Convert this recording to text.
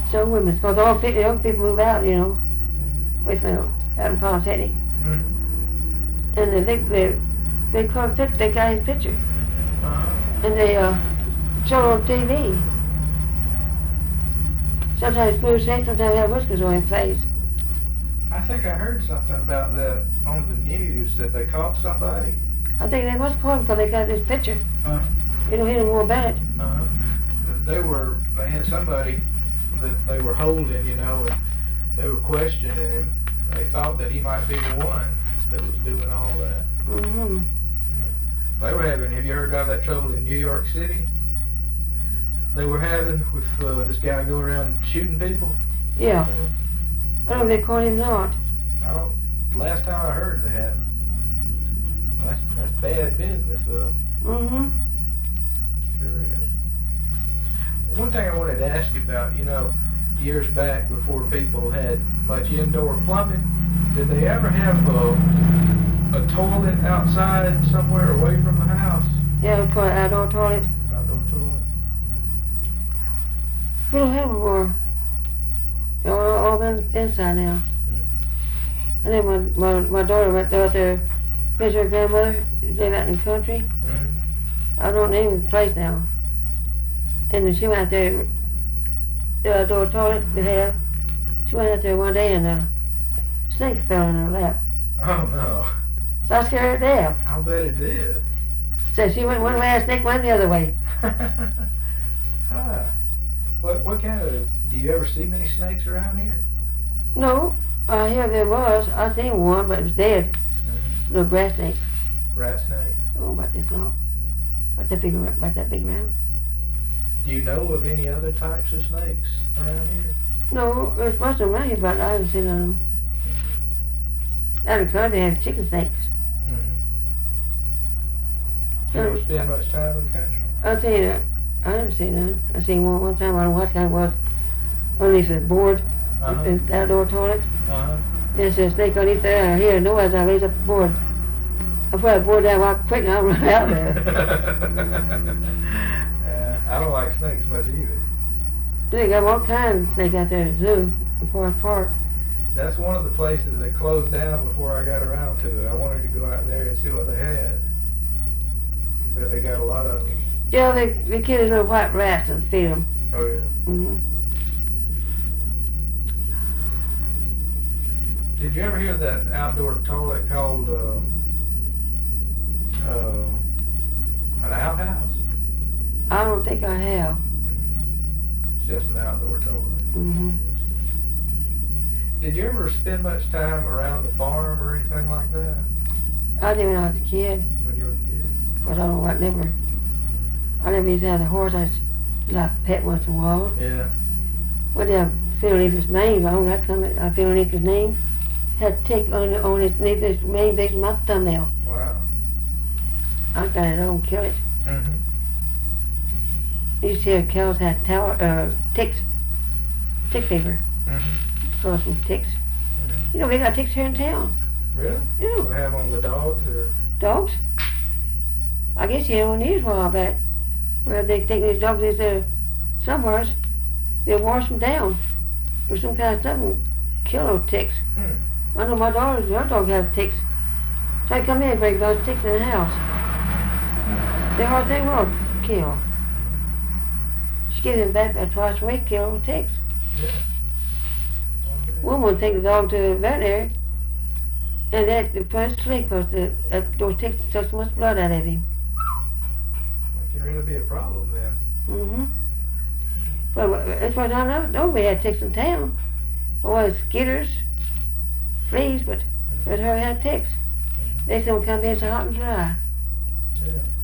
So women, because all the young people move out, you know, away from out in Polytechnic. Mm-hmm. And they caught that guy's picture. And they showed on TV. Sometimes blue snakes, sometimes they have whiskers on his face. I think I heard something about that on the news, that they caught somebody. I think they must caught him because they got this picture. They don't hear no more about it. They had somebody that they were holding, you know, and they were questioning him. They thought that he might be the one that was doing all that. Mm-hmm. They were having, have you heard about that trouble in New York City? They were having with this guy going around shooting people? Yeah. I don't know if they caught him or not. Last time I heard they hadn't. That's bad business though. Mm-hmm. Sure is. One thing I wanted to ask you about, you know, years back before people had much indoor plumbing, did they ever have a toilet outside somewhere away from the house? Yeah, we call it outdoor toilet. Outdoor toilet. We don't have them more. All been inside now. Mm-hmm. And then my daughter went out there, visit her grandmother, live out in the country. Mm-hmm. I don't name the place now. And then she went out there, the outdoor toilet we have. She went out there one day and a snake fell in her lap. Oh no. So I scared her to death. I'll bet it did. So she went one way, a snake went the other way. What kind of, do you ever see many snakes around here? No, here there was. I seen one, but it was dead. Mm-hmm. Little grass snake. Rat snake. Oh, about this long. About that big round. Do you know of any other types of snakes around here? No, there's a bunch of them around here, but I haven't seen none of them. Mm-hmm. Out in the country, they have chicken snakes. Mm-hmm. Do you ever spend much time in the country? I'll tell you that. I haven't seen none. I seen one time, I don't know what kind it was, underneath the board, in the outdoor toilet. There's a snake underneath there. I hear a noise, I raise up the board. I put the board down real quick and I run out there. I don't like snakes much either. They got all kinds of snakes out there at the zoo in Forest Park. That's one of the places that closed down before I got around to it. I wanted to go out there and see what they had. But they got a lot of them. Yeah, they kill these little white rats and feed them. Oh yeah. Mm-hmm. Did you ever hear that outdoor toilet called an outhouse? I don't think I have. It's just an outdoor toilet. Mm-hmm. Did you ever spend much time around the farm or anything like that? I did when I was a kid, When you were a kid? but I don't know what I never used to have the horse. I just like pet once in a while. Yeah. What did I feel underneath his mane? I feel underneath his name. Had a tick on his mane big as my thumbnail. Wow. I got it on, kill it. Mm-hmm. You used to hear cows had ticks, tick fever, Mm-hmm. caused from ticks. Mm-hmm. You know, we got ticks here in town. Really? Yeah. What have on the dogs or? Dogs. I guess you had on the news a while back, where they take these dogs into somewheres, they'll wash them down with some kind of stuff and kill those ticks. I know my her dog has ticks. So I come in and bring those ticks in the house. They're a hard thing to kill. She gives them back about twice a week, kill those ticks. Yeah. One would take the dog to the veterinary, and that the first sleep because those ticks suck so much blood out of him. It can really be a problem then. Mm-hmm. But that's what I know. We had ticks in town. Always skitters, fleas, but her had ticks. They some come in so hot and dry. Yeah.